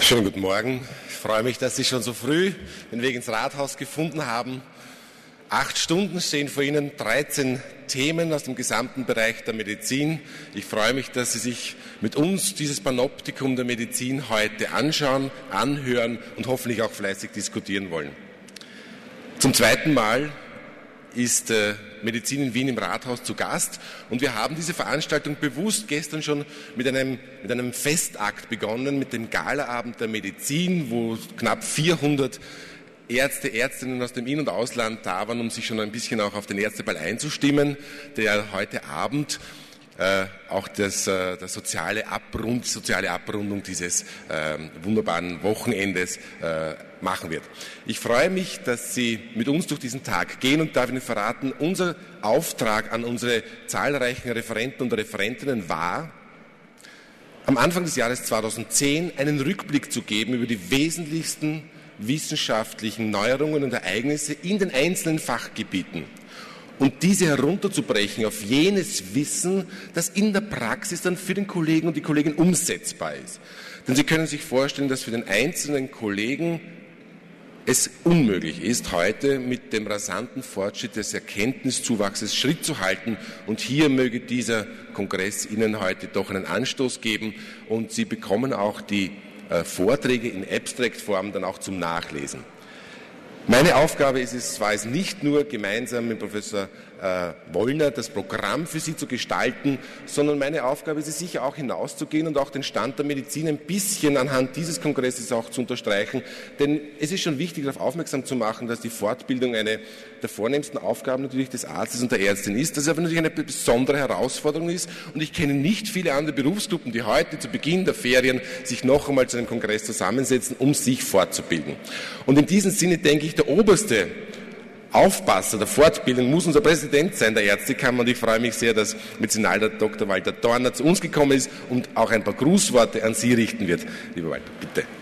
Schönen guten Morgen. Ich freue mich, dass Sie schon so früh den Weg ins Rathaus gefunden haben. 8 Stunden stehen vor Ihnen, 13 Themen aus dem gesamten Bereich der Medizin. Ich freue mich, dass Sie sich mit uns dieses Panoptikum der Medizin heute anschauen, anhören und hoffentlich auch fleißig diskutieren wollen. Zum zweiten Mal ist Medizin in Wien im Rathaus zu Gast und wir haben diese Veranstaltung bewusst gestern schon mit einem Festakt begonnen, mit dem Galaabend der Medizin, wo knapp 400 Ärzte, Ärztinnen aus dem In- und Ausland da waren, um sich schon ein bisschen auch auf den Ärzteball einzustimmen, der heute Abend auch die soziale Abrundung dieses wunderbaren Wochenendes machen wird. Ich freue mich, dass Sie mit uns durch diesen Tag gehen und darf Ihnen verraten, unser Auftrag an unsere zahlreichen Referenten und Referentinnen war, am Anfang des Jahres 2010 einen Rückblick zu geben über die wesentlichsten wissenschaftlichen Neuerungen und Ereignisse in den einzelnen Fachgebieten. Und diese herunterzubrechen auf jenes Wissen, das in der Praxis dann für den Kollegen und die Kollegin umsetzbar ist. Denn Sie können sich vorstellen, dass für den einzelnen Kollegen es unmöglich ist, heute mit dem rasanten Fortschritt des Erkenntniszuwachses Schritt zu halten. Und hier möge dieser Kongress Ihnen heute doch einen Anstoß geben. Und Sie bekommen auch die Vorträge in Abstract-Form dann auch zum Nachlesen. Meine Aufgabe war es nicht nur, gemeinsam mit Professor Wollner das Programm für Sie zu gestalten, sondern meine Aufgabe ist es sicher auch hinauszugehen und auch den Stand der Medizin ein bisschen anhand dieses Kongresses auch zu unterstreichen. Denn es ist schon wichtig, darauf aufmerksam zu machen, dass die Fortbildung eine der vornehmsten Aufgaben natürlich des Arztes und der Ärztin ist, dass es aber natürlich eine besondere Herausforderung ist. Und ich kenne nicht viele andere Berufsgruppen, die heute zu Beginn der Ferien sich noch einmal zu einem Kongress zusammensetzen, um sich fortzubilden. Und in diesem Sinne denke ich, der oberste Aufpasser der Fortbildung muss unser Präsident sein, der Ärztekammer, und ich freue mich sehr, dass Medizinalrat Dr. Walter Dorner zu uns gekommen ist und auch ein paar Grußworte an Sie richten wird. Lieber Walter, bitte.